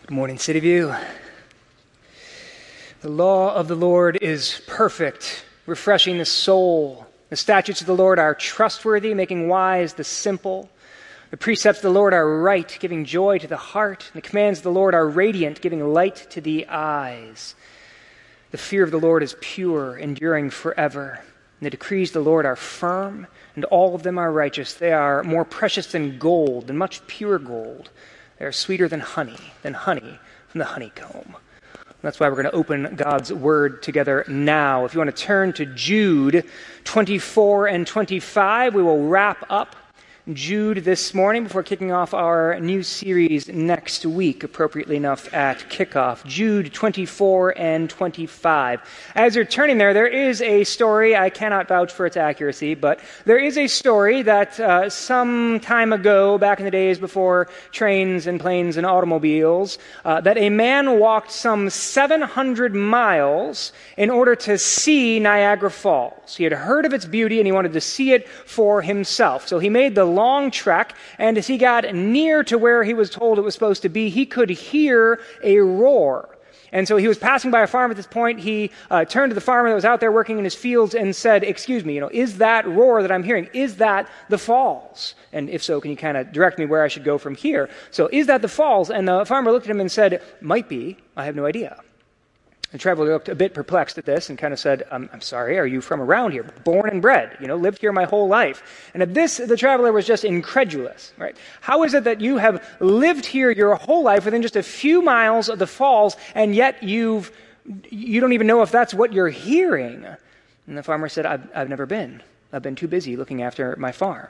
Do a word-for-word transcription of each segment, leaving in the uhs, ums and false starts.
Good morning, City View. The law of the Lord is perfect, refreshing the soul. The statutes of the Lord are trustworthy, making wise the simple. The precepts of the Lord are right, giving joy to the heart. And the commands of the Lord are radiant, giving light to the eyes. The fear of the Lord is pure, enduring forever. And the decrees of the Lord are firm, and all of them are righteous. They are more precious than gold, than much pure gold. They are sweeter than honey, than honey from the honeycomb. That's why we're going to open God's Word together now. If you want to turn to Jude twenty-four and twenty-five, we will wrap up Jude this morning before kicking off our new series next week, appropriately enough at kickoff. Jude twenty-four and twenty-five. As you're turning there, there is a story. I cannot vouch for its accuracy, but there is a story that uh, some time ago, back in the days before trains and planes and automobiles, uh, that a man walked some seven hundred miles in order to see Niagara Falls. He had heard of its beauty and he wanted to see it for himself. So he made the long trek, and as he got near to where he was told it was supposed to be, he could hear a roar. And so he was passing by a farm at this point. He uh, turned to the farmer that was out there working in his fields and said, "Excuse me, you know, is that roar that I'm hearing, is that the falls? And if so, can you kind of direct me where I should go from here? So is that the falls?" And the farmer looked at him and said, "Might be. I have no idea." The traveler looked a bit perplexed at this and kind of said, I'm, I'm sorry, are you from around here? Born and bred, you know, lived here my whole life. And at this, the traveler was just incredulous, right? How is it that you have lived here your whole life within just a few miles of the falls, and yet you've, you don't even know if that's what you're hearing? And the farmer said, I've, I've never been. I've been too busy looking after my farm.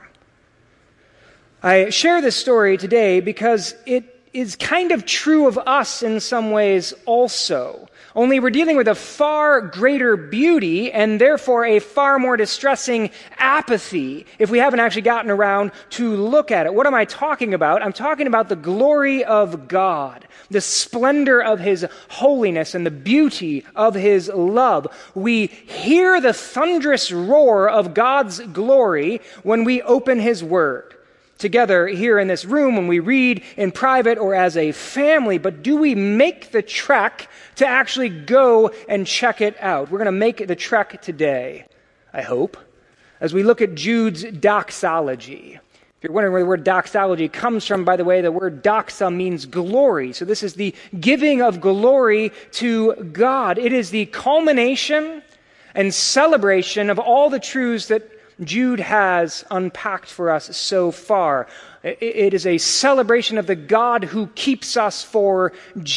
I share this story today because it is kind of true of us in some ways also. Only we're dealing with a far greater beauty and therefore a far more distressing apathy if we haven't actually gotten around to look at it. What am I talking about? I'm talking about the glory of God, the splendor of His holiness and the beauty of His love. We hear the thunderous roar of God's glory when we open His Word. Together here in this room, when we read in private or as a family, but do we make the trek to actually go and check it out? We're going to make the trek today, I hope, as we look at Jude's doxology. If you're wondering where the word doxology comes from, by the way, the word doxa means glory. So this is the giving of glory to God. It is the culmination and celebration of all the truths that Jude has unpacked for us so far. It is a celebration of the God who keeps us for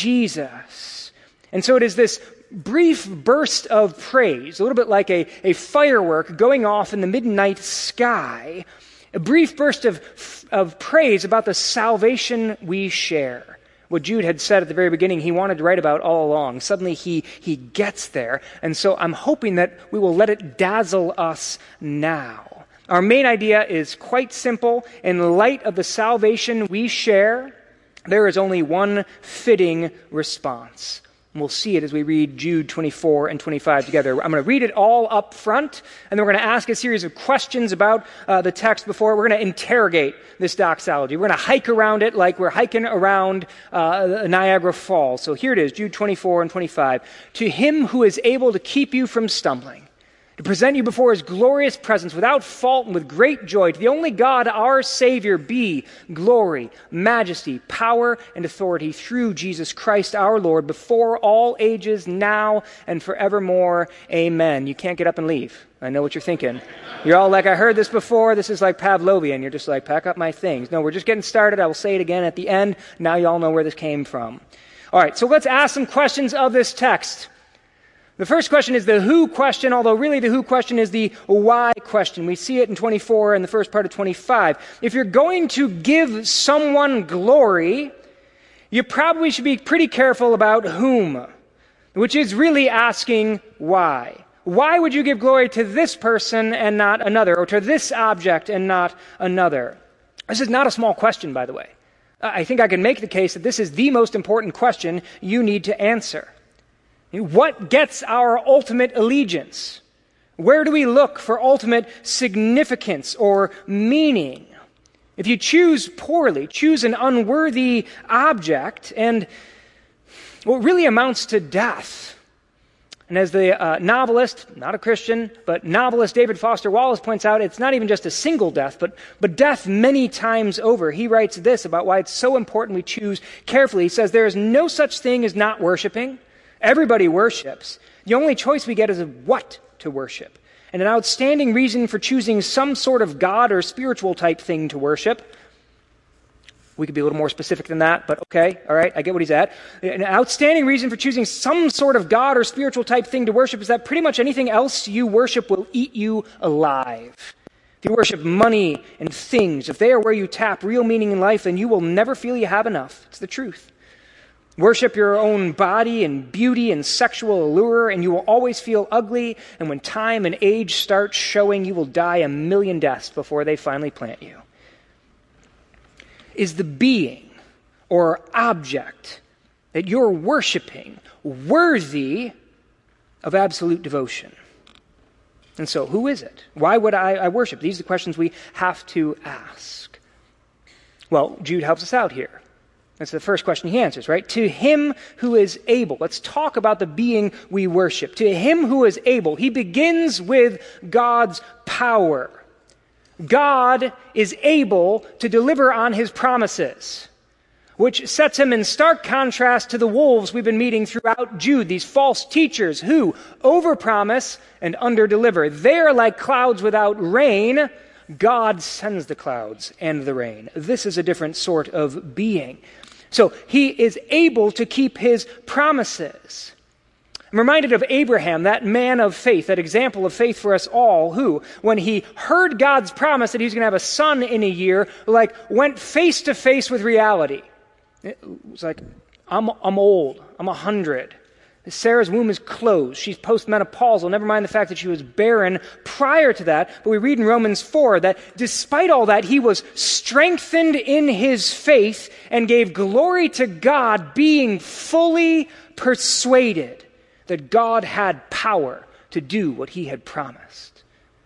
Jesus. And so it is this brief burst of praise, a little bit like a, a firework going off in the midnight sky, a brief burst of, of praise about the salvation we share. What Jude had said at the very beginning he wanted to write about all along. Suddenly he, he gets there. And so I'm hoping that we will let it dazzle us now. Our main idea is quite simple. In light of the salvation we share, there is only one fitting response. And we'll see it as we read Jude twenty-four and twenty-five together. I'm going to read it all up front, and then we're going to ask a series of questions about uh, the text before. We're going to interrogate this doxology. We're going to hike around it like we're hiking around uh, Niagara Falls. So here it is, Jude twenty-four and twenty-five. To Him who is able to keep you from stumbling, to present you before His glorious presence without fault and with great joy, to the only God, our Savior, be glory, majesty, power, and authority through Jesus Christ our Lord, before all ages, now and forevermore. Amen. You can't get up and leave. I know what you're thinking. You're all like, I heard this before. This is like Pavlovian. You're just like, pack up my things. No, we're just getting started. I will say it again at the end. Now you all know where this came from. All right, so let's ask some questions of this text. The first question is the who question, although really the who question is the why question. We see it in twenty-four and the first part of twenty-five. If you're going to give someone glory, you probably should be pretty careful about whom, which is really asking why. Why would you give glory to this person and not another, or to this object and not another? This is not a small question, by the way. I think I can make the case that this is the most important question you need to answer. What gets our ultimate allegiance? Where do we look for ultimate significance or meaning? If you choose poorly, choose an unworthy object, and Well, it really amounts to death. And as the uh, novelist, not a Christian, but novelist David Foster Wallace points out, it's not even just a single death, but, but death many times over. He writes this about why it's so important we choose carefully. He says, there is no such thing as not worshiping. Everybody worships. The only choice we get is what to worship. And an outstanding reason for choosing some sort of God or spiritual type thing to worship, we could be a little more specific than that, but okay, all right, I get what he's at. An outstanding reason for choosing some sort of God or spiritual type thing to worship is that pretty much anything else you worship will eat you alive. If you worship money and things, if they are where you tap real meaning in life, then you will never feel you have enough. It's the truth. Worship your own body and beauty and sexual allure, and you will always feel ugly, and when time and age start showing, you will die a million deaths before they finally plant you. Is the being or object that you're worshiping worthy of absolute devotion? And so, who is it? Why would I, I worship? These are the questions we have to ask. Well, Jude helps us out here. That's the first question he answers, right? To him who is able. Let's talk about the being we worship. To him who is able. He begins with God's power. God is able to deliver on his promises, which sets him in stark contrast to the wolves we've been meeting throughout Jude, these false teachers who overpromise and underdeliver. They're like clouds without rain. God sends the clouds and the rain. This is a different sort of being. So he is able to keep his promises. I'm reminded of Abraham, that man of faith, that example of faith for us all, who, when he heard God's promise that he was going to have a son in a year, like went face to face with reality. It was like, I'm I'm old. I'm a hundred. Sarah's womb is closed. She's postmenopausal. Never mind the fact that she was barren prior to that. But we read in Romans four that despite all that, he was strengthened in his faith and gave glory to God, being fully persuaded that God had power to do what he had promised.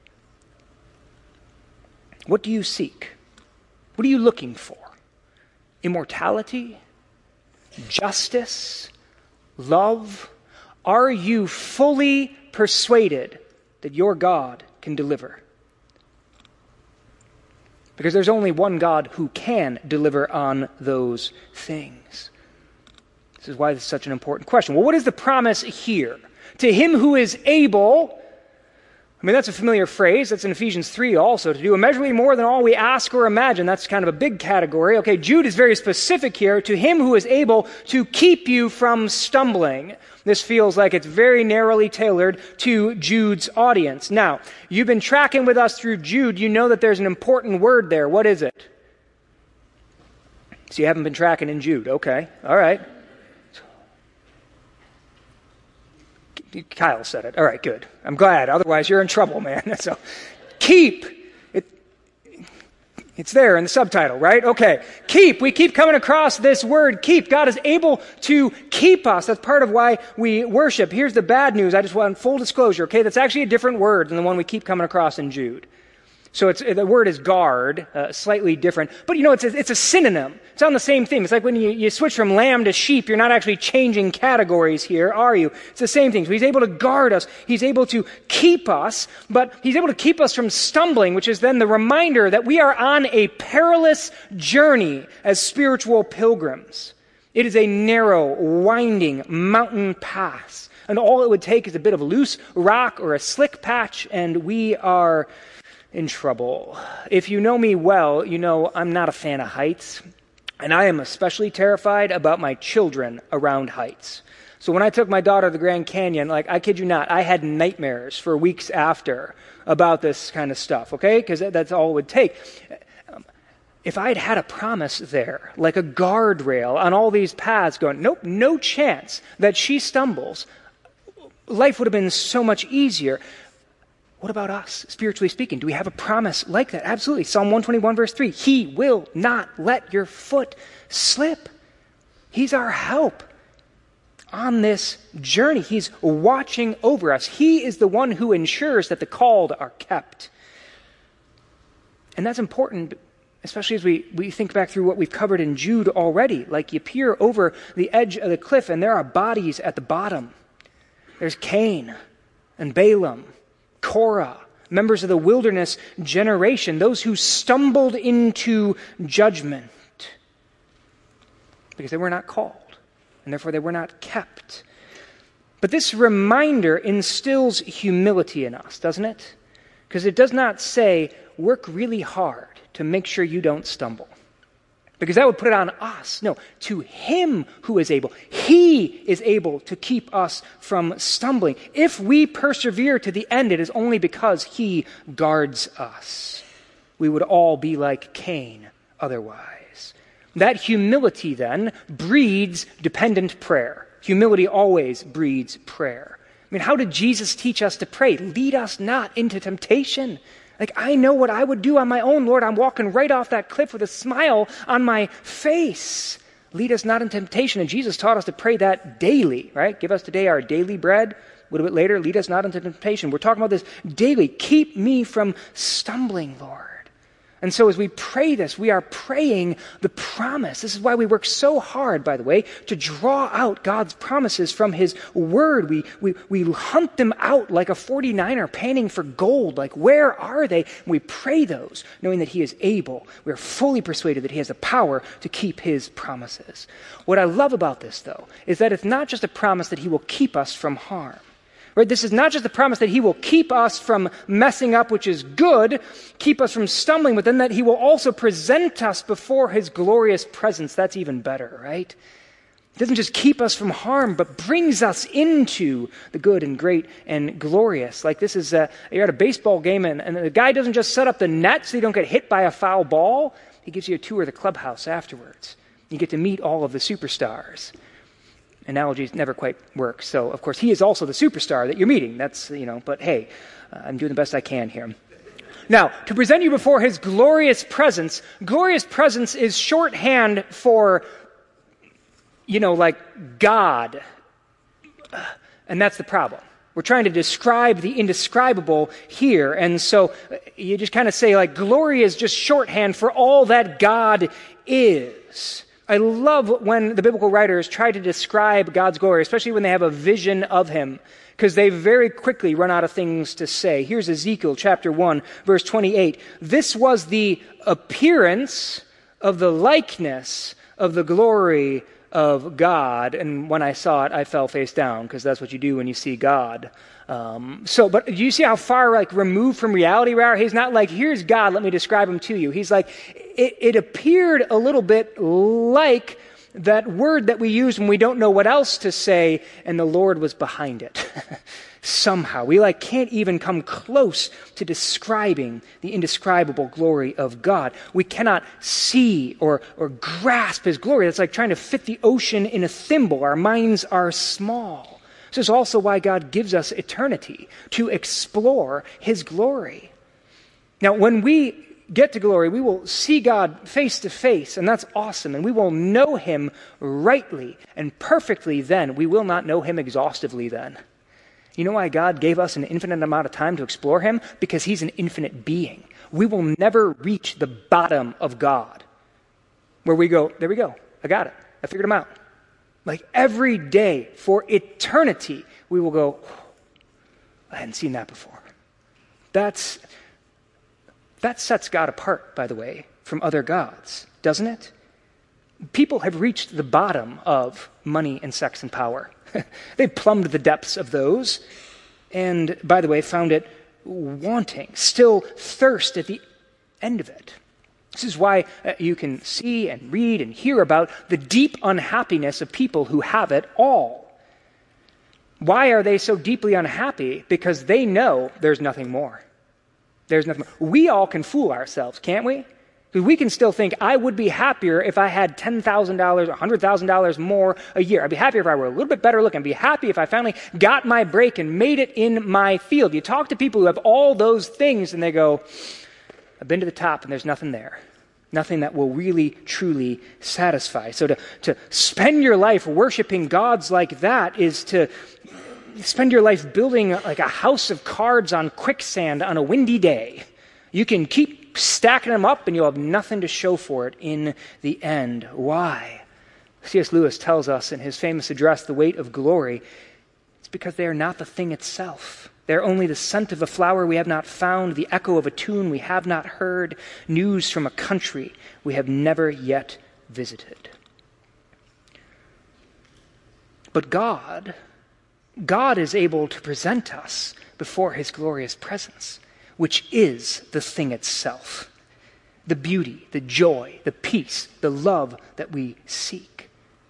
What do you seek? What are you looking for? Immortality? Justice? Love? Are you fully persuaded that your God can deliver? Because there's only one God who can deliver on those things. This is why this is such an important question. Well, what is the promise here? To him who is able, I mean, that's a familiar phrase. That's in Ephesians three also, to do immeasurably more than all we ask or imagine. That's kind of a big category. Okay, Jude is very specific here. To him who is able to keep you from stumbling. This feels like it's very narrowly tailored to Jude's audience. Now, you've been tracking with us through Jude. You know that there's an important word there. What is it? So you haven't been tracking in Jude. Okay, all right. Kyle said it. All right, good. I'm glad. Otherwise, you're in trouble, man. So, keep. It, it's there in the subtitle, right? Okay. Keep. We keep coming across this word, keep. God is able to keep us. That's part of why we worship. Here's the bad news. I just want full disclosure, okay? That's actually a different word than the one we keep coming across in Jude. So it's, the word is guard, uh, slightly different. But you know, it's a, it's a synonym. It's on the same theme. It's like when you, you switch from lamb to sheep, you're not actually changing categories here, are you? It's the same thing. So he's able to guard us. He's able to keep us, but he's able to keep us from stumbling, which is then the reminder that we are on a perilous journey as spiritual pilgrims. It is a narrow, winding mountain path. And all it would take is a bit of loose rock or a slick patch, and we are in trouble. If you know me well, you know I'm not a fan of heights, and I am especially terrified about my children around heights. So when I took my daughter to the Grand Canyon, like, I kid you not, I had nightmares for weeks after about this kind of stuff, okay? Because that's all it would take. If I had had a promise there, like a guardrail on all these paths going, nope, no chance that she stumbles, life would have been so much easier. What about us, spiritually speaking? Do we have a promise like that? Absolutely. Psalm one twenty-one, verse three. He will not let your foot slip. He's our help on this journey. He's watching over us. He is the one who ensures that the called are kept. And that's important especially as we, we think back through what we've covered in Jude already. Like you peer over the edge of the cliff and there are bodies at the bottom. There's Cain and Balaam, Korah, members of the wilderness generation, those who stumbled into judgment because they were not called, and therefore they were not kept. But this reminder instills humility in us, doesn't it? Because it does not say, work really hard to make sure you don't stumble. Because that would put it on us. No, to him who is able. He is able to keep us from stumbling. If we persevere to the end, it is only because he guards us. We would all be like Cain otherwise. That humility then breeds dependent prayer. Humility always breeds prayer. I mean, how did Jesus teach us to pray? Lead us not into temptation. Like, I know what I would do on my own, Lord. I'm walking right off that cliff with a smile on my face. Lead us not in temptation. And Jesus taught us to pray that daily, right? Give us today our daily bread. A little bit later, lead us not into temptation. We're talking about this daily. Keep me from stumbling, Lord. And so as we pray this, we are praying the promise. This is why we work so hard, by the way, to draw out God's promises from his word. We, we, we hunt them out like a forty-niner panning for gold. Like, where are they? And we pray those, knowing that he is able. We are fully persuaded that he has the power to keep his promises. What I love about this, though, is that it's not just a promise that he will keep us from harm. Right? This is not just a promise that he will keep us from messing up, which is good, keep us from stumbling, but then that he will also present us before his glorious presence. That's even better, right? He doesn't just keep us from harm, but brings us into the good and great and glorious. Like this is, a, you're at a baseball game and, and the guy doesn't just set up the net so you don't get hit by a foul ball. He gives you a tour of the clubhouse afterwards. You get to meet all of the superstars. Analogies never quite work. So, of course, he is also the superstar that you're meeting. That's, you know, but hey, uh, I'm doing the best I can here. Now, to present you before his glorious presence, glorious presence is shorthand for, you know, like God. And that's the problem. We're trying to describe the indescribable here. And so you just kind of say, like, glory is just shorthand for all that God is. I love when the biblical writers try to describe God's glory, especially when they have a vision of him, because they very quickly run out of things to say. Here's Ezekiel chapter one, verse twenty-eight. This was the appearance of the likeness of the glory of God. And when I saw it, I fell face down, because that's what you do when you see God. Um, so, but do you see how far like removed from reality we are? He's not like, here's God, let me describe him to you. He's like, it, it appeared a little bit like that word that we use when we don't know what else to say, and the Lord was behind it. Somehow, we like can't even come close to describing the indescribable glory of God. We cannot see or, or grasp his glory. That's like trying to fit the ocean in a thimble. Our minds are small. This is also why God gives us eternity, to explore his glory. Now, when we get to glory, we will see God face to face, and that's awesome, and we will know him rightly and perfectly then. We will not know him exhaustively then. You know why God gave us an infinite amount of time to explore him? Because he's an infinite being. We will never reach the bottom of God, where we go, there we go, I got it, I figured him out. Like every day for eternity, we will go, I hadn't seen that before. That's, that sets God apart, by the way, from other gods, doesn't it? People have reached the bottom of money and sex and power. They've plumbed the depths of those, and, by the way, found it wanting, still thirst at the end of it. This is why uh, you can see and read and hear about the deep unhappiness of people who have it all. Why are they so deeply unhappy? Because they know there's nothing more. There's nothing more. We all can fool ourselves, can't we? Because we can still think, I would be happier if I had ten thousand dollars, one hundred thousand dollars more a year. I'd be happier if I were a little bit better looking. I'd be happy if I finally got my break and made it in my field. You talk to people who have all those things and they go, I've been to the top and there's nothing there. Nothing that will really, truly satisfy. So to, to spend your life worshiping gods like that is to spend your life building like a house of cards on quicksand on a windy day. You can keep keep stacking them up and you'll have nothing to show for it in the end. Why? C S Lewis tells us in his famous address, The Weight of Glory, it's because they are not the thing itself. They're only the scent of a flower we have not found, the echo of a tune we have not heard, news from a country we have never yet visited. But God, God is able to present us before his glorious presence, which is the thing itself, the beauty, the joy, the peace, the love that we seek.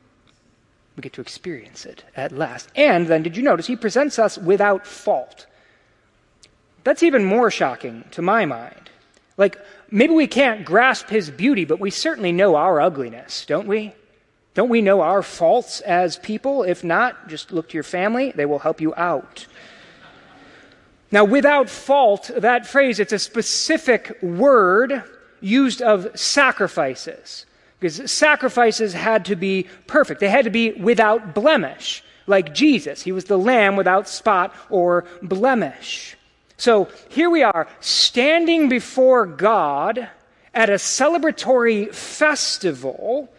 We get to experience it at last. And then, did you notice, he presents us without fault. That's even more shocking to my mind. Like, maybe we can't grasp his beauty, but we certainly know our ugliness, don't we? Don't we know our faults as people? If not, just look to your family. They will help you out. Now, without fault, that phrase, it's a specific word used of sacrifices. Because sacrifices had to be perfect. They had to be without blemish, like Jesus. He was the lamb without spot or blemish. So here we are, standing before God at a celebratory festival.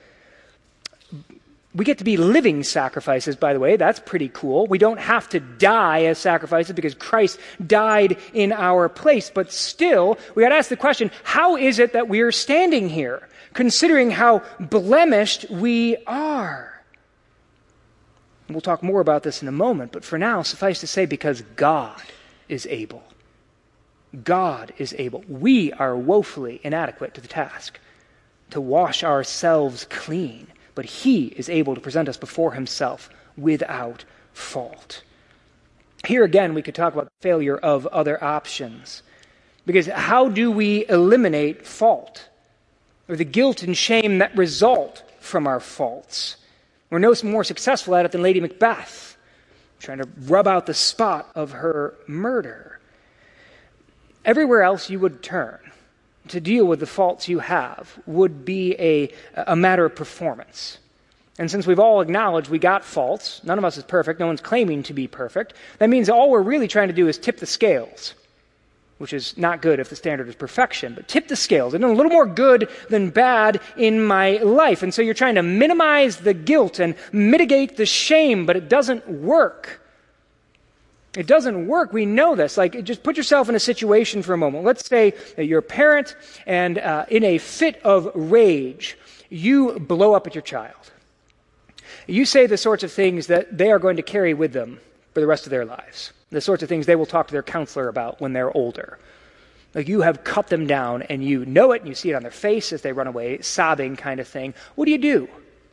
We get to be living sacrifices, by the way. That's pretty cool. We don't have to die as sacrifices because Christ died in our place. But still, we got to ask the question, how is it that we're standing here, considering how blemished we are? And we'll talk more about this in a moment, but for now, suffice to say, because God is able. God is able. We are woefully inadequate to the task to wash ourselves clean. But he is able to present us before himself without fault. Here again, we could talk about the failure of other options. Because how do we eliminate fault? Or the guilt and shame that result from our faults? We're no more successful at it than Lady Macbeth, trying to rub out the spot of her murder. Everywhere else you would turn to deal with the faults you have would be a, a matter of performance. And since we've all acknowledged we got faults, none of us is perfect, no one's claiming to be perfect, that means all we're really trying to do is tip the scales, which is not good if the standard is perfection, but tip the scales. And a little more good than bad in my life. And so you're trying to minimize the guilt and mitigate the shame, but it doesn't work. It doesn't work. We know this. Like, just put yourself in a situation for a moment. Let's say that you're a parent and uh, in a fit of rage, you blow up at your child. You say the sorts of things that they are going to carry with them for the rest of their lives. The sorts of things they will talk to their counselor about when they're older. Like, you have cut them down and you know it and you see it on their face as they run away, sobbing kind of thing. What do you do?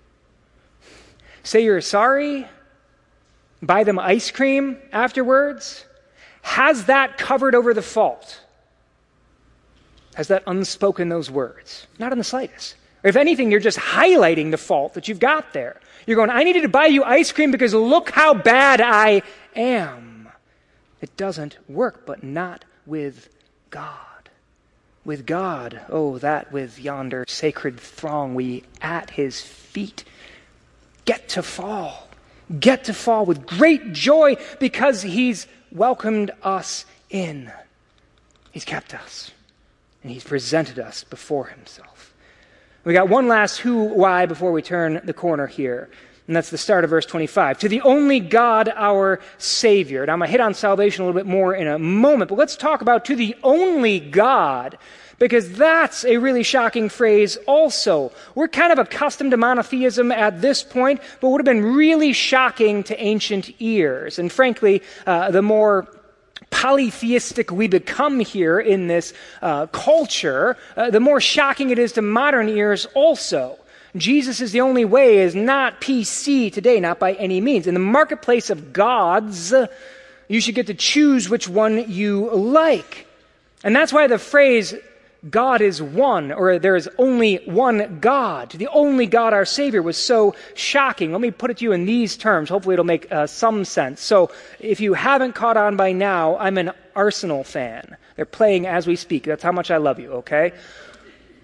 Say you're sorry? Buy them ice cream afterwards? Has that covered over the fault? Has that unspoken those words? Not in the slightest. Or if anything, you're just highlighting the fault that you've got there. You're going, I needed to buy you ice cream because look how bad I am. It doesn't work, but not with God. With God, oh, that with yonder sacred throng, we at his feet get to fall. Get to fall with great joy because he's welcomed us in. He's kept us. And he's presented us before himself. We got one last who, why before we turn the corner here. And that's the start of verse twenty-five. To the only God, our Savior. Now I'm going to hit on salvation a little bit more in a moment, but let's talk about to the only God, because that's a really shocking phrase also. We're kind of accustomed to monotheism at this point, but would have been really shocking to ancient ears. And frankly, uh, the more polytheistic we become here in this uh, culture, uh, the more shocking it is to modern ears also. Jesus is the only way is not P C today, not by any means. In the marketplace of gods, you should get to choose which one you like. And that's why the phrase, God is one, or there is only one God, the only God our Savior, was so shocking. Let me put it to you in these terms. Hopefully it'll make uh, some sense. So if you haven't caught on by now, I'm an Arsenal fan. They're playing as we speak. That's how much I love you, okay?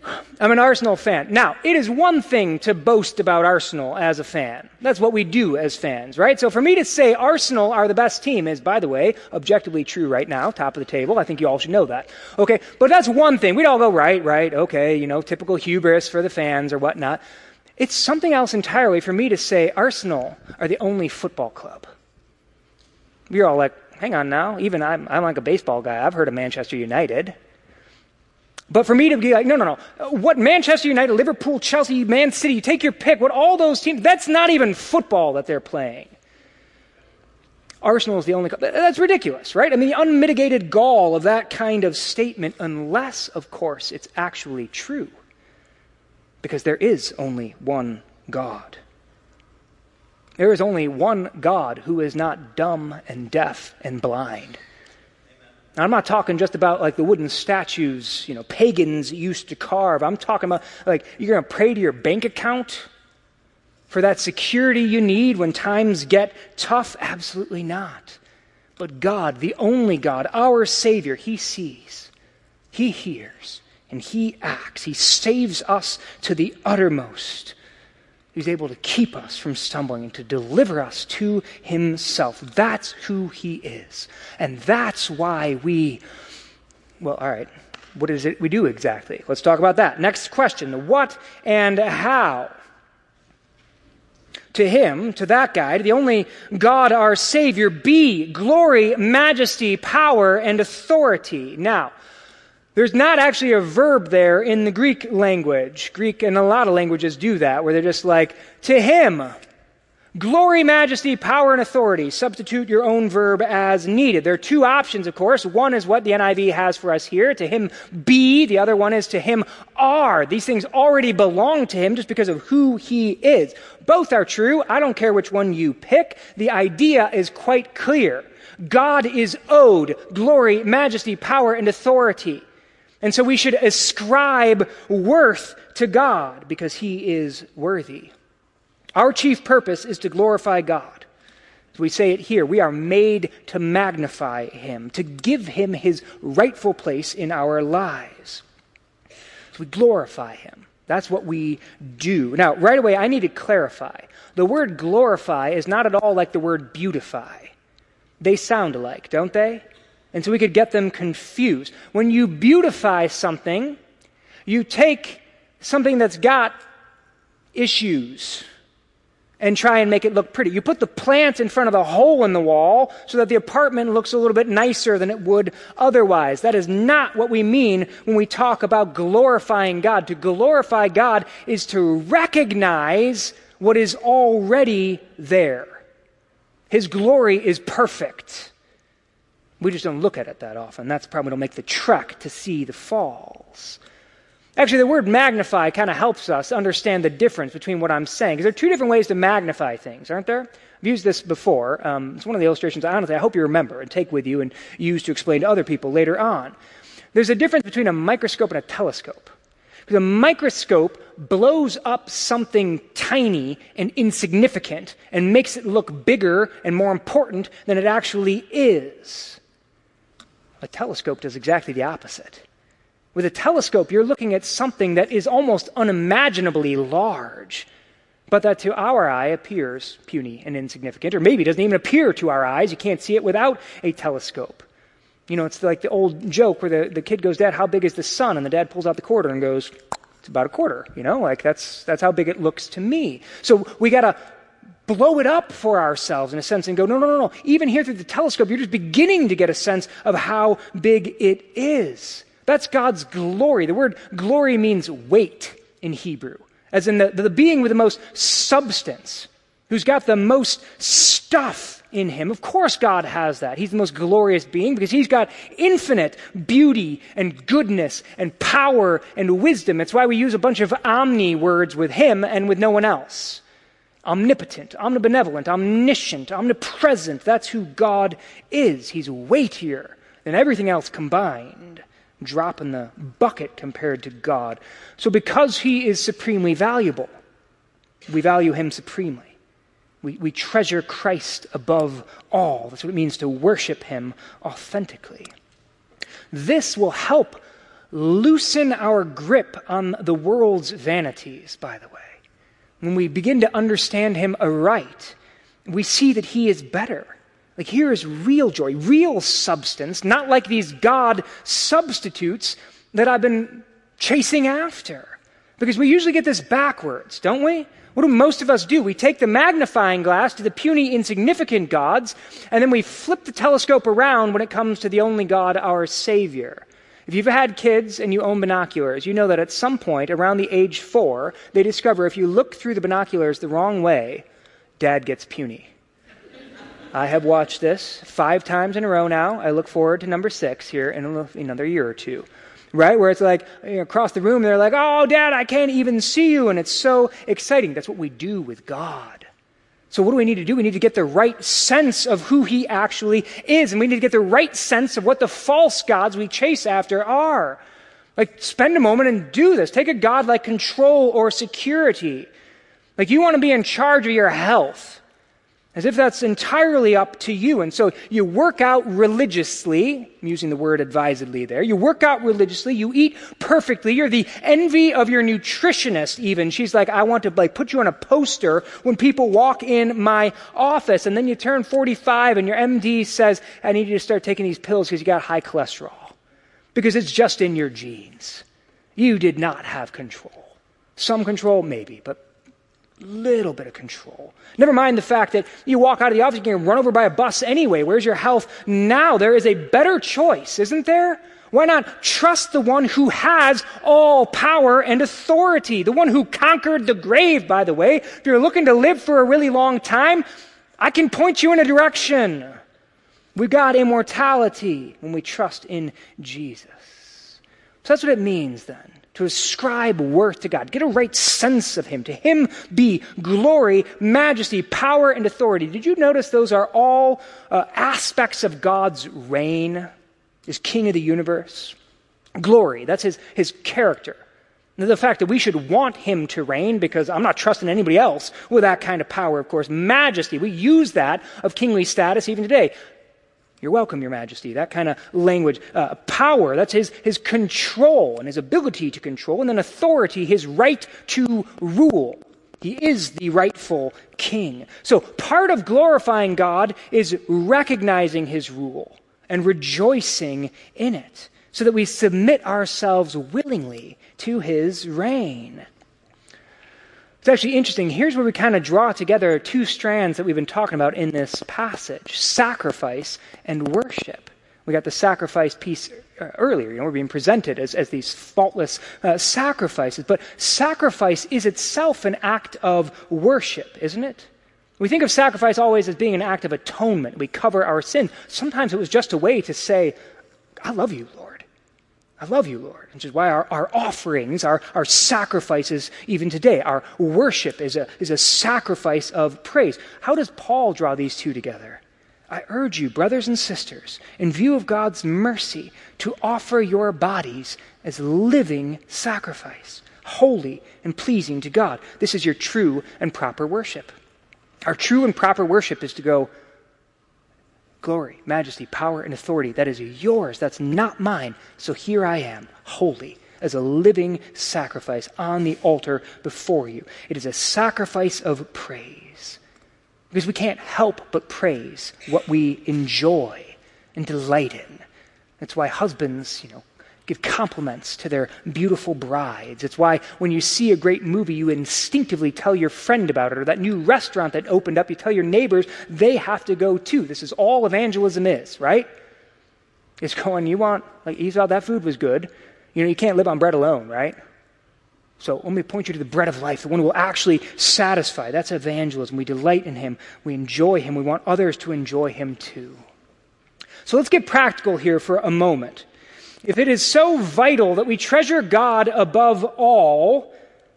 I'm an Arsenal fan. Now, it is one thing to boast about Arsenal as a fan. That's what we do as fans, right? So for me to say Arsenal are the best team is, by the way, objectively true right now, top of the table. I think you all should know that. Okay, but that's one thing. We'd all go, right, right, okay, you know, typical hubris for the fans or whatnot. It's something else entirely for me to say Arsenal are the only football club. You're all like, hang on now, even I'm, I'm like a baseball guy. I've heard of Manchester United. But for me to be like, no, no, no. What Manchester United, Liverpool, Chelsea, Man City, take your pick, what all those teams, that's not even football that they're playing. Arsenal is the only, that's ridiculous, right? I mean, the unmitigated gall of that kind of statement, unless, of course, it's actually true. Because there is only one God. There is only one God who is not dumb and deaf and blind. Now, I'm not talking just about like the wooden statues, you know, pagans used to carve. I'm talking about like you're going to pray to your bank account for that security you need when times get tough? Absolutely not. But God, the only God, our Savior, He sees, He hears, and He acts. He saves us to the uttermost. He's able to keep us from stumbling and to deliver us to Himself. That's who He is. And that's why we, well, all right, what is it we do exactly? Let's talk about that. Next question, the what and how. To Him, to that guy, to the only God, our Savior, be glory, majesty, power, and authority. Now, there's not actually a verb there in the Greek language. Greek and a lot of languages do that, where they're just like, to Him, glory, majesty, power, and authority. Substitute your own verb as needed. There are two options, of course. One is what the N I V has for us here, to Him be. The other one is to Him are. These things already belong to Him just because of who He is. Both are true. I don't care which one you pick. The idea is quite clear. God is owed glory, majesty, power, and authority. And so we should ascribe worth to God because He is worthy. Our chief purpose is to glorify God. As we say it here, we are made to magnify Him, to give Him His rightful place in our lives. So we glorify Him. That's what we do. Now, right away, I need to clarify. The word glorify is not at all like the word beautify. They sound alike, don't they? And so we could get them confused. When you beautify something, you take something that's got issues and try and make it look pretty. You put the plant in front of the hole in the wall so that the apartment looks a little bit nicer than it would otherwise. That is not what we mean when we talk about glorifying God. To glorify God is to recognize what is already there. His glory is perfect. We just don't look at it that often. That's probably don't make the trek to see the falls. Actually, the word magnify kind of helps us understand the difference between what I'm saying. Because there are two different ways to magnify things, aren't there? I've used this before. Um, it's one of the illustrations, honestly, I hope you remember and take with you and use to explain to other people later on. There's a difference between a microscope and a telescope. Because a microscope blows up something tiny and insignificant and makes it look bigger and more important than it actually is. A telescope does exactly the opposite. With a telescope, you're looking at something that is almost unimaginably large, but that to our eye appears puny and insignificant, or maybe doesn't even appear to our eyes. You can't see it without a telescope. You know, it's like the old joke where the, the kid goes, Dad, how big is the sun? And the dad pulls out the quarter and goes, it's about a quarter. You know, like that's that's how big it looks to me. So we got to blow it up for ourselves in a sense and go, no, no, no, no. Even here through the telescope, you're just beginning to get a sense of how big it is. That's God's glory. The word glory means weight in Hebrew, as in the, the being with the most substance, who's got the most stuff in him. Of course God has that. He's the most glorious being because he's got infinite beauty and goodness and power and wisdom. It's why we use a bunch of omni words with him and with no one else. Omnipotent, omnibenevolent, omniscient, omnipresent. That's who God is. He's weightier than everything else combined. Drop in the bucket compared to God. So because he is supremely valuable, we value him supremely. We, we treasure Christ above all. That's what it means to worship him authentically. This will help loosen our grip on the world's vanities, by the way. When we begin to understand him aright, we see that he is better. Like, here is real joy, real substance, not like these God substitutes that I've been chasing after. Because we usually get this backwards, don't we? What do most of us do? We take the magnifying glass to the puny, insignificant gods, and then we flip the telescope around when it comes to the only God, our Savior. If you've had kids and you own binoculars, you know that at some point around the age four, they discover if you look through the binoculars the wrong way, Dad gets puny. I have watched this five times in a row now. I look forward to number six here in another year or two. Right? Where it's like, you know, across the room, they're like, oh, Dad, I can't even see you. And it's so exciting. That's what we do with God. So what do we need to do? We need to get the right sense of who he actually is. And we need to get the right sense of what the false gods we chase after are. Like, spend a moment and do this. Take a God like control or security. Like, you want to be in charge of your health. As if that's entirely up to you. And so you work out religiously, I'm using the word advisedly there. You work out religiously, you eat perfectly, you're the envy of your nutritionist even. She's like, I want to like put you on a poster when people walk in my office. And then you turn forty-five and your M D says, I need you to start taking these pills because you got high cholesterol. Because it's just in your genes. You did not have control. Some control, maybe, but little bit of control. Never mind the fact that you walk out of the office, you get run over by a bus anyway. Where's your health now? There is a better choice, isn't there? Why not trust the one who has all power and authority? The one who conquered the grave, by the way. If you're looking to live for a really long time, I can point you in a direction. We've got immortality when we trust in Jesus. So that's what it means then. To ascribe worth to God. Get a right sense of him. To him be glory, majesty, power, and authority. Did you notice those are all uh, aspects of God's reign as king of the universe? Glory, that's his, his character. And the fact that we should want him to reign, because I'm not trusting anybody else with that kind of power, of course. Majesty, we use that of kingly status even today. You're welcome, Your Majesty. That kind of language. Uh, power, that's his, his control and his ability to control. And then authority, his right to rule. He is the rightful king. So part of glorifying God is recognizing his rule and rejoicing in it so that we submit ourselves willingly to his reign. It's actually interesting. Here's where we kind of draw together two strands that we've been talking about in this passage, sacrifice and worship. We got the sacrifice piece earlier. You know, we're being presented as, as these faultless uh, sacrifices. But sacrifice is itself an act of worship, isn't it? We think of sacrifice always as being an act of atonement. We cover our sin. Sometimes it was just a way to say, I love you, Lord. I love you, Lord. Which is why our, our offerings, our, our sacrifices, even today, our worship is a, is a sacrifice of praise. How does Paul draw these two together? I urge you, brothers and sisters, in view of God's mercy, to offer your bodies as living sacrifice, holy and pleasing to God. This is your true and proper worship. Our true and proper worship is to go, glory, majesty, power, and authority, that is yours. That's not mine. So here I am, holy, as a living sacrifice on the altar before you. It is a sacrifice of praise. Because we can't help but praise what we enjoy and delight in. That's why husbands, you know, give compliments to their beautiful brides. It's why when you see a great movie, you instinctively tell your friend about it, or that new restaurant that opened up, you tell your neighbors they have to go too. This is all evangelism is, right? It's going, you want, like, you thought that food was good. You know, you can't live on bread alone, right? So let me point you to the bread of life, the one who will actually satisfy. That's evangelism. We delight in him. We enjoy him. We want others to enjoy him too. So let's get practical here for a moment. If it is so vital that we treasure God above all,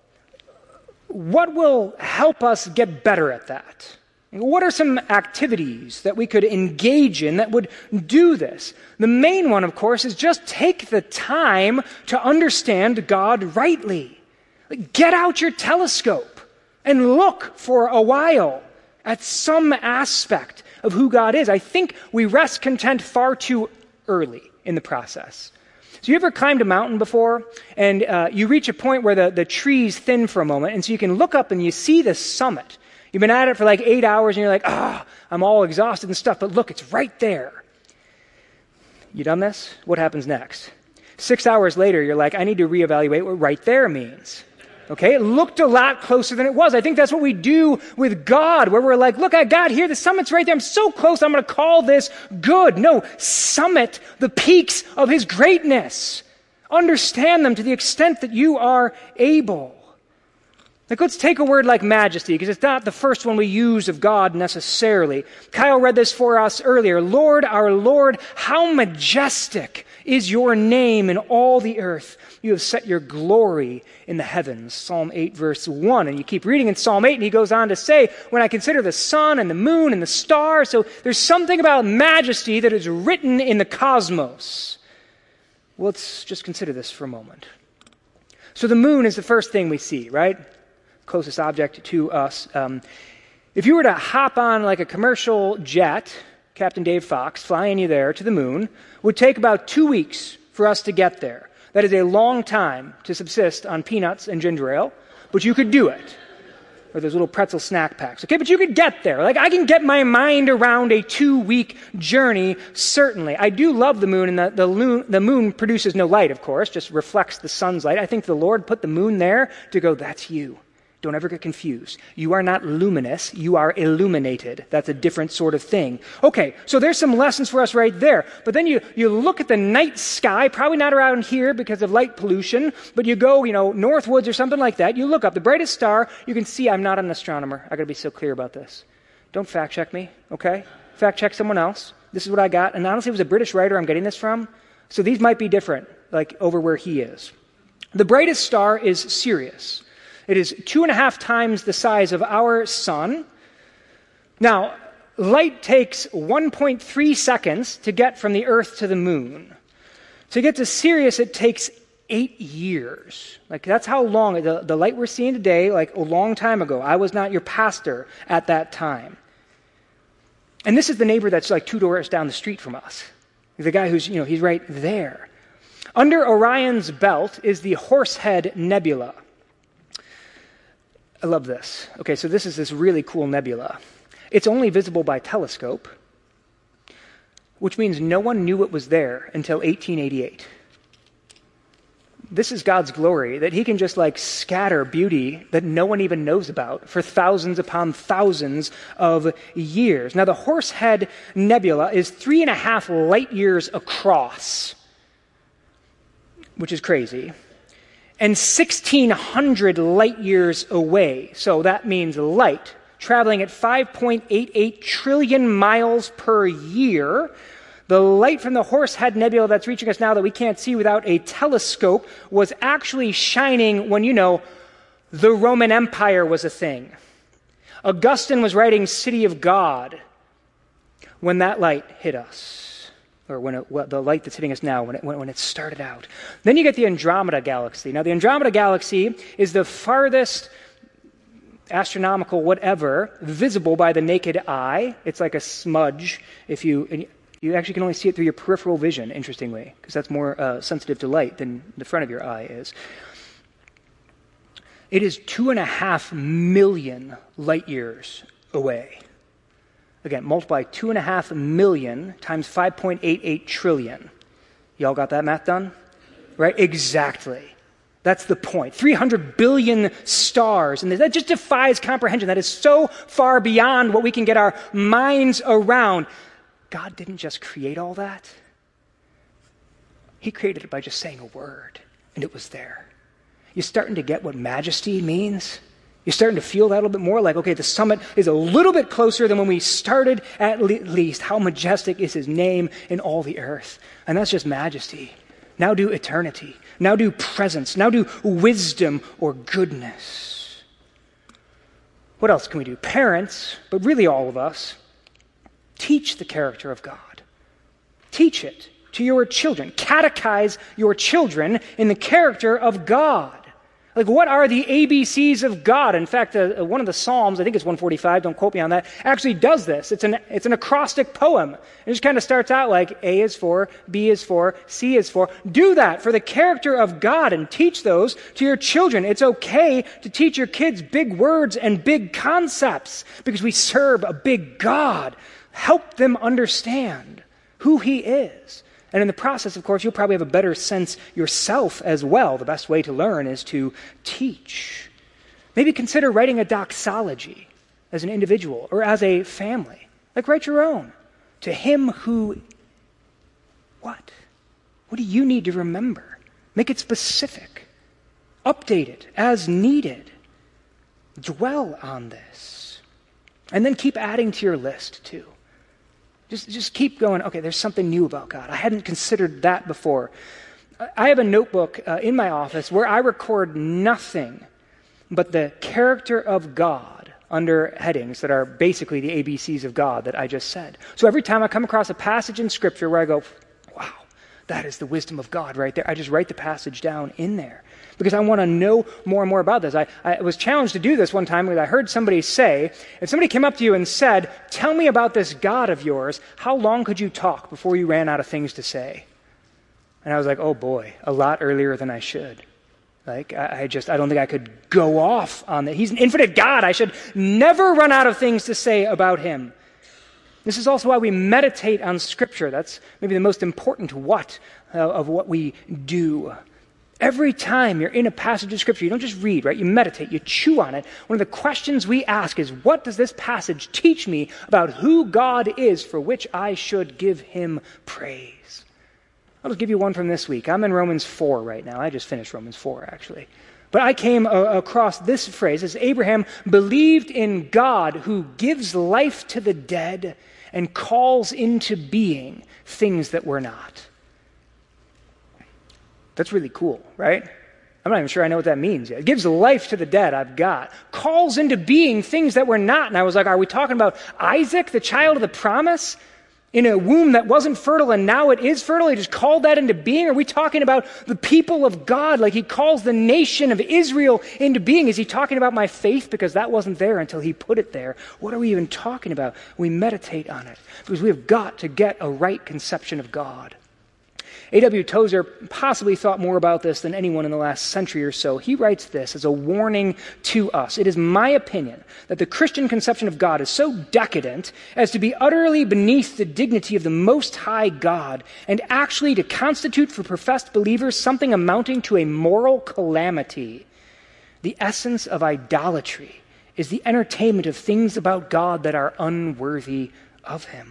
what will help us get better at that? What are some activities that we could engage in that would do this? The main one, of course, is just take the time to understand God rightly. Get out your telescope and look for a while at some aspect of who God is. I think we rest content far too early in the process. So you ever climbed a mountain before, and uh, you reach a point where the, the trees thin for a moment, and so you can look up and you see the summit. You've been at it for like eight hours, and you're like, ah, oh, I'm all exhausted and stuff, but look, it's right there. You done this? What happens next? Six hours later, you're like, I need to reevaluate what right there means. Okay, it looked a lot closer than it was. I think that's what we do with God, where we're like, look, I got here, the summit's right there, I'm so close, I'm going to call this good. No, summit the peaks of his greatness. Understand them to the extent that you are able. Like, let's take a word like majesty, because it's not the first one we use of God necessarily. Kyle read this for us earlier. Lord, our Lord, how majestic is your name in all the earth. You have set your glory in the heavens. Psalm eight, verse one. And you keep reading in Psalm eight, and he goes on to say, when I consider the sun and the moon and the stars, so there's something about majesty that is written in the cosmos. Well, let's just consider this for a moment. So the moon is the first thing we see, right? Closest object to us. Um, if you were to hop on like a commercial jet, Captain Dave Fox, flying you there to the moon, would take about two weeks for us to get there. That is a long time to subsist on peanuts and ginger ale, but you could do it. Or those little pretzel snack packs. Okay, but you could get there. Like, I can get my mind around a two-week journey, certainly. I do love the moon, and the, the, loon, the moon produces no light, of course, just reflects the sun's light. I think the Lord put the moon there to go, that's you. Don't ever get confused. You are not luminous. You are illuminated. That's a different sort of thing. Okay, so there's some lessons for us right there. But then you, you look at the night sky, probably not around here because of light pollution, but you go, you know, Northwoods or something like that. You look up the brightest star. You can see I'm not an astronomer. I got to be so clear about this. Don't fact check me, okay? Fact check someone else. This is what I got. And honestly, it was a British writer I'm getting this from. So these might be different, like over where he is. The brightest star is Sirius. It is two and a half times the size of our sun. Now, light takes one point three seconds to get from the Earth to the moon. To get to Sirius, it takes eight years. Like, that's how long, the, the light we're seeing today, like a long time ago. I was not your pastor at that time. And this is the neighbor that's like two doors down the street from us. The guy who's, you know, he's right there. Under Orion's belt is the Horsehead Nebula. I love this. Okay, so this is this really cool nebula. It's only visible by telescope, which means no one knew it was there until eighteen eighty-eight. This is God's glory, that he can just like scatter beauty that no one even knows about for thousands upon thousands of years. Now, the Horsehead Nebula is three and a half light years across, which is crazy. And sixteen hundred light years away. So that means light traveling at five point eight eight trillion miles per year. The light from the Horsehead Nebula that's reaching us now that we can't see without a telescope was actually shining when, you know, the Roman Empire was a thing. Augustine was writing City of God when that light hit us. Or when it, well, the light that's hitting us now, when it, when, when it started out. Then you get the Andromeda Galaxy. Now, the Andromeda Galaxy is the farthest astronomical whatever visible by the naked eye. It's like a smudge. If you, and you actually can only see it through your peripheral vision, interestingly, because that's more uh, sensitive to light than the front of your eye is. It is two and a half million light years away. Again, multiply two and a half million times five point eight eight trillion. Y'all got that math done? Right? Exactly. That's the point. three hundred billion stars. And that just defies comprehension. That is so far beyond what we can get our minds around. God didn't just create all that. He created it by just saying a word, and it was there. You're starting to get what majesty means? You're starting to feel that a little bit more, like, okay, the summit is a little bit closer than when we started, at le- least. How majestic is his name in all the earth. And that's just majesty. Now do eternity. Now do presence. Now do wisdom or goodness. What else can we do? Parents, but really all of us, teach the character of God. Teach it to your children. Catechize your children in the character of God. Like, what are the A B Cs of God? In fact, uh, one of the Psalms, I think it's one forty-five, don't quote me on that, actually does this. It's an, it's an acrostic poem. It just kind of starts out like A is for, B is for, C is for. Do that for the character of God and teach those to your children. It's okay to teach your kids big words and big concepts because we serve a big God. Help them understand who he is. And in the process, of course, you'll probably have a better sense yourself as well. The best way to learn is to teach. Maybe consider writing a doxology as an individual or as a family. Like, write your own. To him who, what? What do you need to remember? Make it specific. Update it as needed. Dwell on this. And then keep adding to your list, too. Just, just keep going, okay, there's something new about God. I hadn't considered that before. I have a notebook uh, in my office where I record nothing but the character of God under headings that are basically the A B Cs of God that I just said. So every time I come across a passage in Scripture where I go, wow, that is the wisdom of God right there, I just write the passage down in there. Because I want to know more and more about this. I, I was challenged to do this one time because I heard somebody say, if somebody came up to you and said, tell me about this God of yours, how long could you talk before you ran out of things to say? And I was like, oh boy, a lot earlier than I should. Like, I, I just, I don't think I could go off on that. He's an infinite God. I should never run out of things to say about him. This is also why we meditate on Scripture. That's maybe the most important what uh, of what we do. Every time you're in a passage of Scripture, you don't just read, right? You meditate, you chew on it. One of the questions we ask is, what does this passage teach me about who God is for which I should give him praise? I'll just give you one from this week. I'm in Romans four right now. I just finished Romans four, actually. But I came uh, across this phrase. As Abraham believed in God who gives life to the dead and calls into being things that were not. That's really cool, right? I'm not even sure I know what that means yet. It gives life to the dead I've got. Calls into being things that were not. And I was like, are we talking about Isaac, the child of the promise, in a womb that wasn't fertile and now it is fertile? He just called that into being? Are we talking about the people of God, like he calls the nation of Israel into being? Is he talking about my faith? Because that wasn't there until he put it there. What are we even talking about? We meditate on it because we have got to get a right conception of God. A W Tozer possibly thought more about this than anyone in the last century or so. He writes this as a warning to us. It is my opinion that the Christian conception of God is so decadent as to be utterly beneath the dignity of the Most High God and actually to constitute for professed believers something amounting to a moral calamity. The essence of idolatry is the entertainment of things about God that are unworthy of him.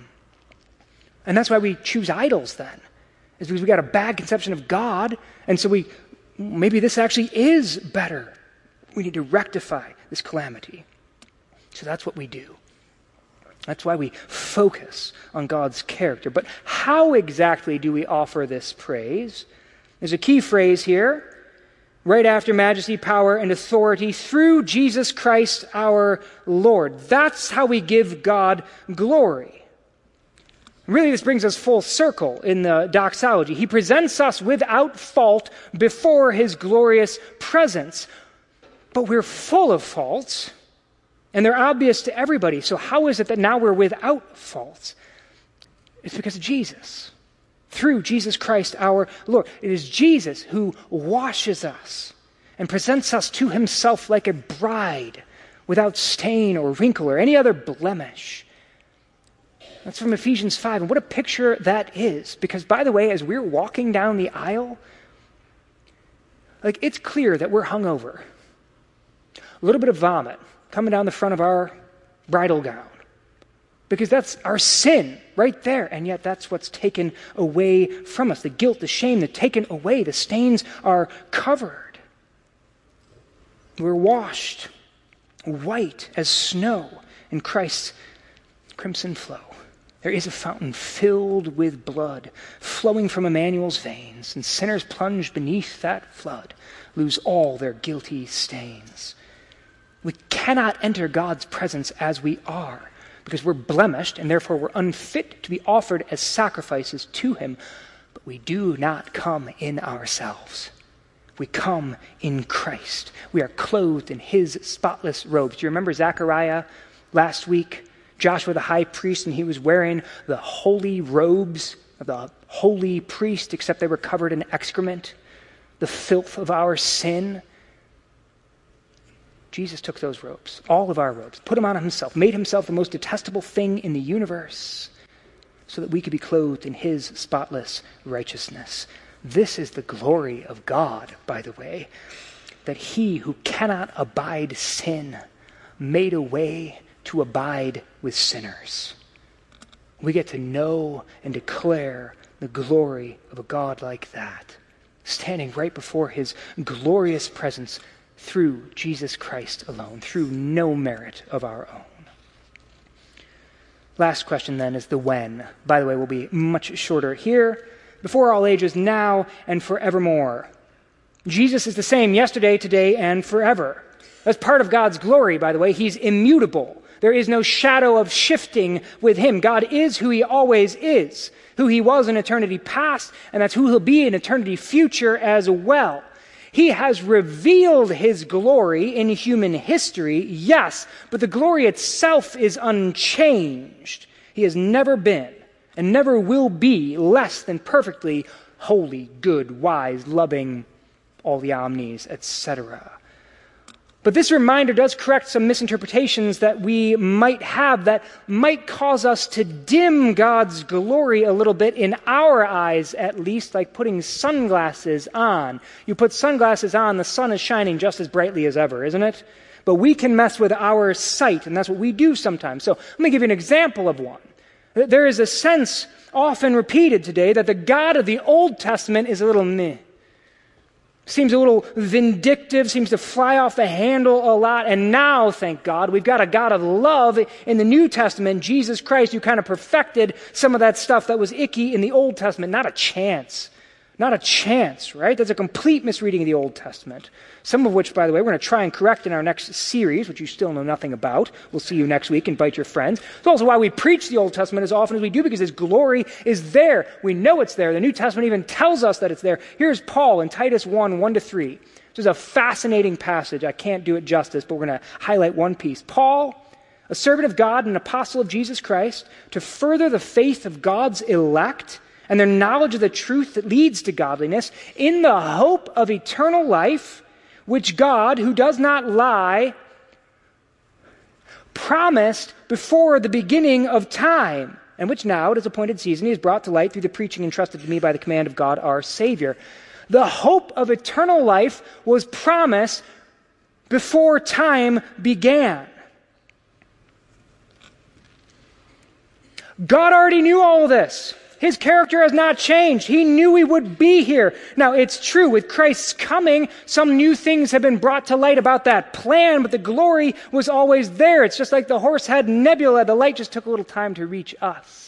And that's why we choose idols then. Is because we got a bad conception of God, and so we, maybe this actually is better. We need to rectify this calamity. So that's what we do. That's why we focus on God's character. But how exactly do we offer this praise? There's a key phrase here, right after majesty, power, and authority, through Jesus Christ our Lord. That's how we give God glory. Really, this brings us full circle in the doxology. He presents us without fault before his glorious presence. But we're full of faults, and they're obvious to everybody. So how is it that now we're without faults? It's because of Jesus. Through Jesus Christ our Lord. It is Jesus who washes us and presents us to himself like a bride without stain or wrinkle or any other blemish. That's from Ephesians five. And what a picture that is. Because, by the way, as we're walking down the aisle, like, it's clear that we're hungover. A little bit of vomit coming down the front of our bridal gown. Because that's our sin right there. And yet that's what's taken away from us. The guilt, the shame, the taken away. The stains are covered. We're washed white as snow in Christ's crimson flow. There is a fountain filled with blood, flowing from Emmanuel's veins, and sinners plunged beneath that flood lose all their guilty stains. We cannot enter God's presence as we are, because we're blemished, and therefore we're unfit to be offered as sacrifices to him. But we do not come in ourselves. We come in Christ. We are clothed in his spotless robes. Do you remember Zechariah last week? Joshua the high priest, and he was wearing the holy robes of the holy priest, except they were covered in excrement, the filth of our sin. Jesus took those robes, all of our robes, put them on himself, made himself the most detestable thing in the universe so that we could be clothed in his spotless righteousness. This is the glory of God, by the way, that he who cannot abide sin made a way to abide with sinners. We get to know and declare the glory of a God like that, standing right before his glorious presence through Jesus Christ alone, through no merit of our own. Last question then is the when. By the way, will be much shorter here. Before all ages, now and forevermore. Jesus is the same yesterday, today, and forever. That's part of God's glory, by the way. He's immutable. There is no shadow of shifting with him. God is who he always is, who he was in eternity past, and that's who he'll be in eternity future as well. He has revealed his glory in human history, yes, but the glory itself is unchanged. He has never been and never will be less than perfectly holy, good, wise, loving, all the omnis, et cetera. But this reminder does correct some misinterpretations that we might have that might cause us to dim God's glory a little bit in our eyes, at least, like putting sunglasses on. You put sunglasses on, the sun is shining just as brightly as ever, isn't it? But we can mess with our sight, and that's what we do sometimes. So let me give you an example of one. There is a sense often repeated today that the God of the Old Testament is a little meh. Seems a little vindictive, seems to fly off the handle a lot. And now, thank God, we've got a God of love in the New Testament, Jesus Christ, who kind of perfected some of that stuff that was icky in the Old Testament. Not a chance. Not a chance, right? That's a complete misreading of the Old Testament. Some of which, by the way, we're going to try and correct in our next series, which you still know nothing about. We'll see you next week. Invite your friends. It's also why we preach the Old Testament as often as we do, because His glory is there. We know it's there. The New Testament even tells us that it's there. Here's Paul in Titus one, one to three. This is a fascinating passage. I can't do it justice, but we're going to highlight one piece. Paul, a servant of God and an apostle of Jesus Christ, to further the faith of God's elect and their knowledge of the truth that leads to godliness, in the hope of eternal life, which God, who does not lie, promised before the beginning of time, and which now, at his appointed season, he has brought to light through the preaching entrusted to me by the command of God our Savior. The hope of eternal life was promised before time began. God already knew all of this. His character has not changed. He knew he would be here. Now, it's true, with Christ's coming, some new things have been brought to light about that plan, but the glory was always there. It's just like the Horsehead Nebula. The light just took a little time to reach us.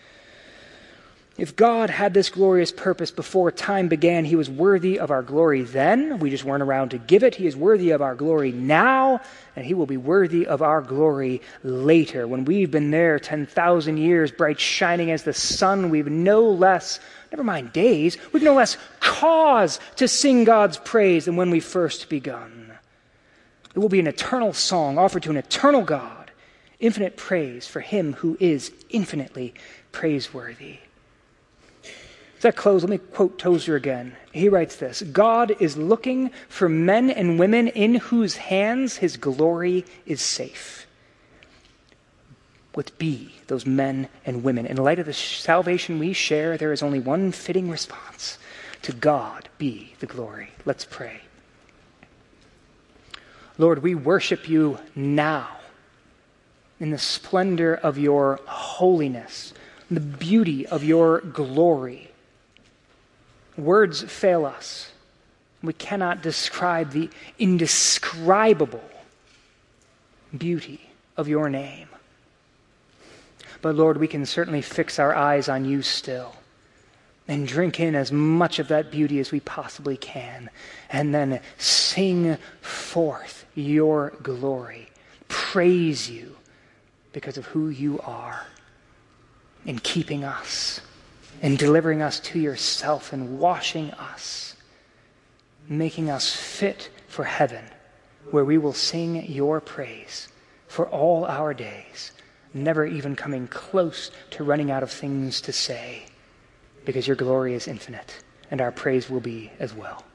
If God had this glorious purpose before time began, He was worthy of our glory then. We just weren't around to give it. He is worthy of our glory now, and He will be worthy of our glory later. When we've been there ten thousand years, bright shining as the sun, we've no less, never mind days, we've no less cause to sing God's praise than when we first begun. It will be an eternal song offered to an eternal God, infinite praise for Him who is infinitely praiseworthy. As I close, let me quote Tozer again. He writes this: God is looking for men and women in whose hands His glory is safe. Let's be those men and women. In light of the salvation we share, there is only one fitting response. To God be the glory. Let's pray. Lord, we worship You now in the splendor of Your holiness, the beauty of Your glory. Words fail us. We cannot describe the indescribable beauty of Your name. But Lord, we can certainly fix our eyes on You still and drink in as much of that beauty as we possibly can, and then sing forth Your glory. Praise You because of who You are in keeping us and delivering us to Yourself and washing us. making us fit for heaven, where we will sing your praise for all our days, never even coming close to running out of things to say, because your glory is infinite, and our praise will be as well.